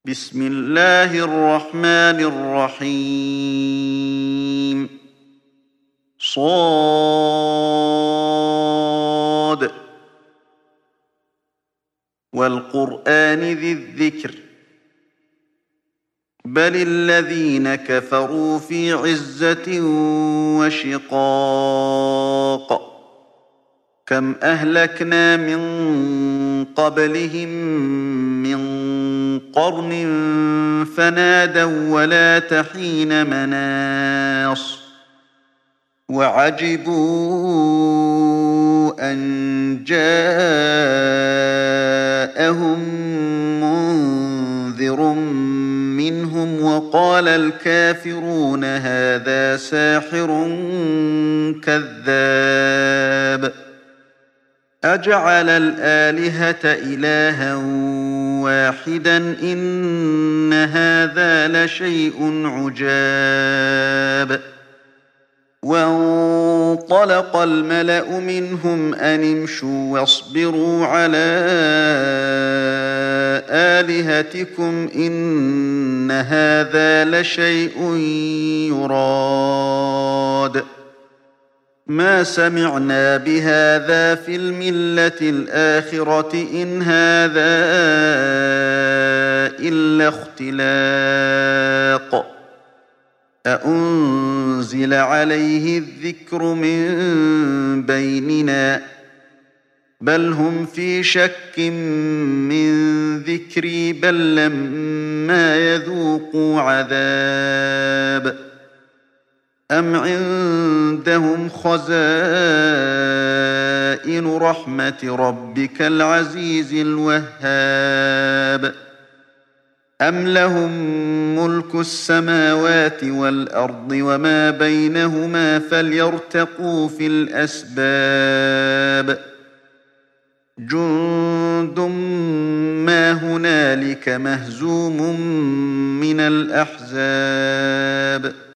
بسم الله الرحمن الرحيم صاد والقرآن ذي الذكر بل الذين كفروا في عزة وشقاق كم أهلكنا من قبلهم من قرن فنادوا ولا تحين مناص وعجبوا أن جاءهم منذر منهم وقال الكافرون هذا ساحر كذاب أجعل الآلهة إلها واحدا إن هذا لشيء عجاب وانطلق الملأ منهم أن امشوا واصبروا على آلهتكم إن هذا لشيء يراد ما سمعنا بهذا في الملة الآخرة إن هذا إلا اختلاق أأنزل عليه الذكر من بيننا بل هم في شك من ذكري بل لما يذوقوا عذاب أم عندهم خزائن رحمة ربك العزيز الوهاب أم لهم ملك السماوات والأرض وما بينهما فليرتقوا في الأسباب جند ما هنالك مهزوم من الأحزاب